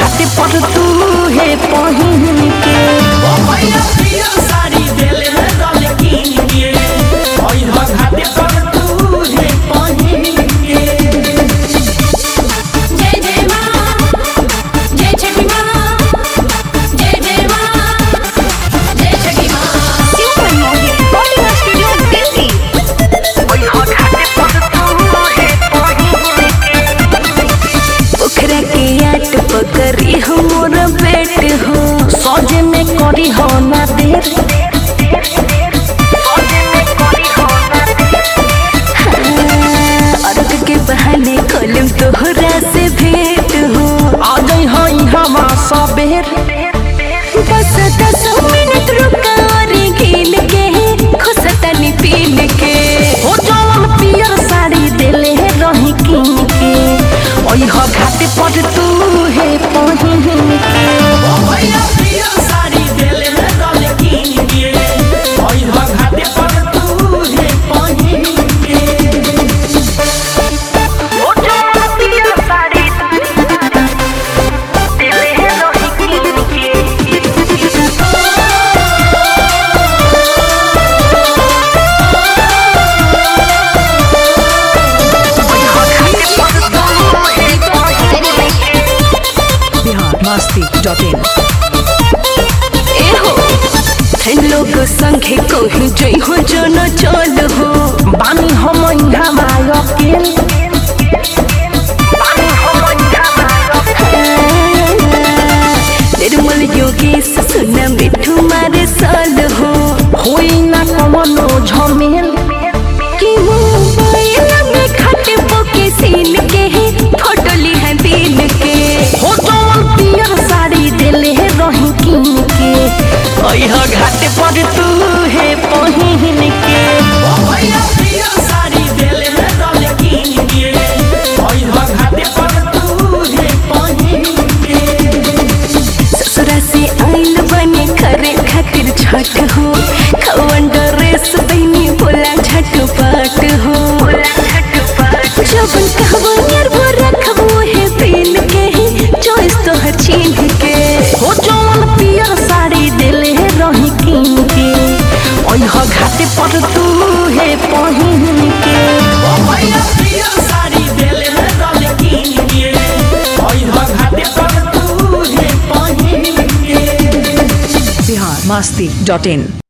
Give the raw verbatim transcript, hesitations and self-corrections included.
घाटे पर तू है पहिन के साड़ी देले रल कीन के घाटे पर तू है पहिन के। जय जय मां जय छठी मां जय जय मां जय छठी मां super Mohini recording studio Delhi. घाटे पर तू है पहिन के पोखरा के आट पकड़ी हमर बेट हो सजे में करी हो ना देर अर्घ के बहाने कलम तोहरा से भेंट हो आ जाई हई हवा सबेर बस दस मिनट रुका और गिन के खुशतनी पीन के हो जवन पियर साड़ी देले रही कीन के ओई हो घाटे पर तू है पहिन के साड़ी देले रल कीन के ओई हो घाटे पर तू है पहिन के हो जवन पियर साड़ी देले रही कीन के बिहार डॉट इन एहो लोग संगे कहीं जई हो जो न चल हो बानी हम इंधा मायो के निर्मल योगेश सुना मिठू मारे साल हो होई ना कमनो झमेल कि मोबाइल में खटे पोके सीन के फोटो लिहा दिन के हो जवन पियर साड़ी देले रही कीन के ओइहा घाटे पर तू है पहिन के साड़ी देले रल कीन के ओइहा घाटे पर तू है पहिन के ससुरा से आइल बने करे खातिर छठ हो खवन ड्रेस बनी बोला झटपट हो जबन कहबो यार वो रखबो है पीन के चॉइस तो हर चीज के हो जवन पियर साड़ी देले रही कीन के ओइहा घाटे पर तू है पहिन के साड़ी देले रल कीन के ओइहा घाटे पर तू है पहिन के बिहार मस्ती डॉट इन